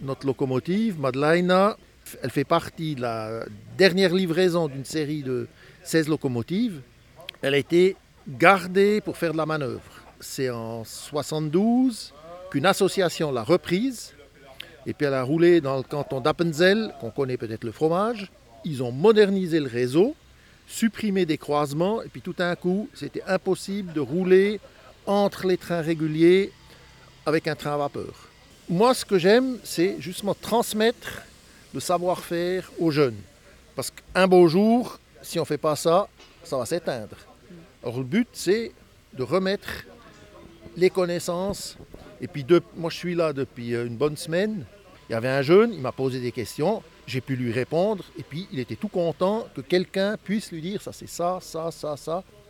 notre locomotive, Madeleine, elle fait partie de la dernière livraison d'une série de 16 locomotives. Elle a été gardée pour faire de la manœuvre. C'est en 72 qu'une association l'a reprise. Et puis elle a roulé dans le canton d'Appenzell, qu'on connaît peut-être le fromage. Ils ont modernisé le réseau, supprimé des croisements, et puis tout d'un coup, c'était impossible de rouler entre les trains réguliers avec un train à vapeur. Moi, ce que j'aime, c'est justement transmettre le savoir-faire aux jeunes. Parce qu'un beau jour, si on ne fait pas ça, ça va s'éteindre. Alors le but, c'est de remettre les connaissances. Et puis, moi, je suis là depuis une bonne semaine. Il y avait un jeune, il m'a posé des questions, j'ai pu lui répondre. Et puis, il était tout content que quelqu'un puisse lui dire, ça c'est ça, ça, ça, ça.